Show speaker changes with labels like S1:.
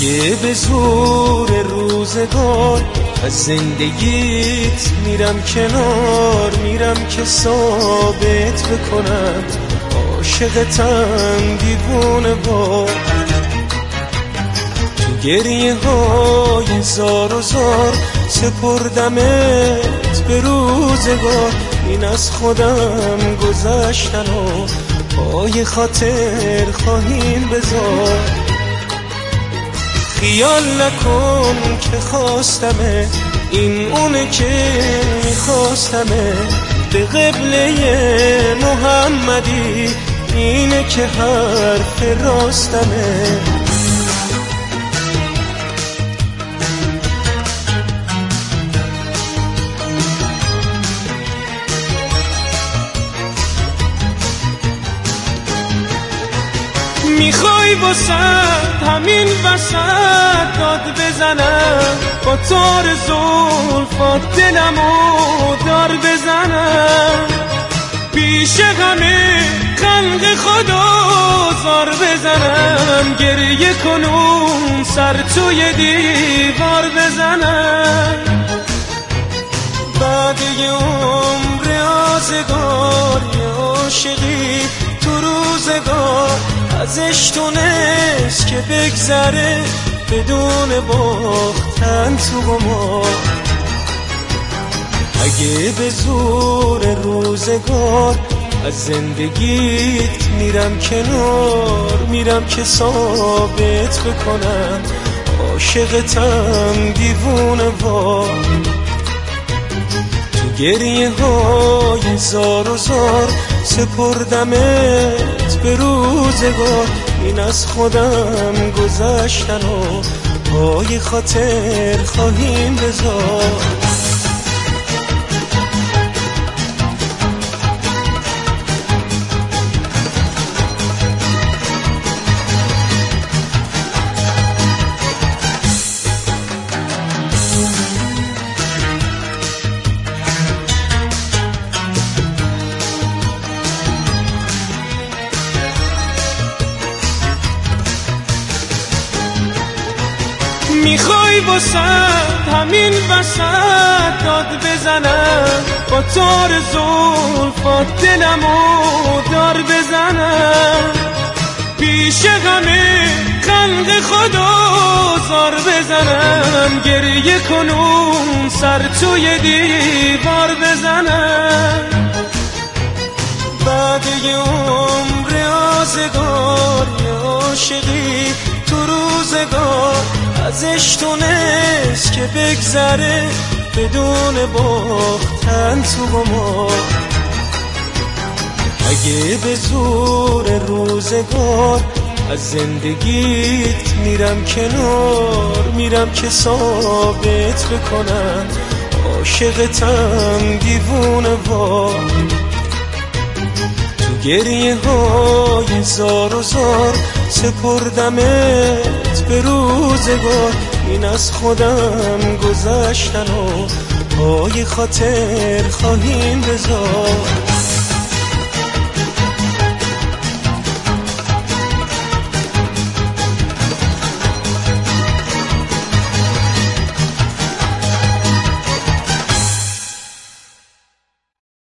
S1: اگه به زور روزگار از زندگیت میرم کنار، میرم که ثابت بکنم عاشقتم دیوونه با تو گریه های زار و زار سپردمت به روزگار. این از خودم گذشتن و پای خاطر خواهیم بذار. خیال نکن که خواستمه، این اونه که میخواستمه. به قبله محمدی اینه که حرف راستمه. میخوای واسه همین وسط داد بزنم، با تار زلفات دلمو دار بزنم. پیش همه خلق خدا زار بزنم، گریه کنم سر توی دیوار بزنم. بعد یه عمر آزگار یه عاشقی تو روزگار ازش تونست که بگذره بدون باختن تو قمار. اگه به زور روزگار از زندگیت میرم کنار، میرم که ثابت بکنم عاشقتم دیوونه وار. تو گریه های زار و زار سپردمت به روزگار. این از خودم گذشتن و پای خاطر خواهیم بذار.
S2: میخوای واسه همین وسط داد بزنم، با تار زلفات دلمو دار بزنم. پیش همه خلق خدا زار بزنم، گریه کنم سر توی دیوار بزنم. بعد یه عمر آزگار یه عاشقی تو روزگار ازش تونست که بگذره بدون باختن تو قمار. اگه به زور روزگار از زندگیت میرم کنار، میرم که ثابت بکنم عاشقتم دیوونه وار. تو گریه های زار و زار سپردمت به روزگار. این از خودم گذشتن و پای خاطر خواهیم بذار.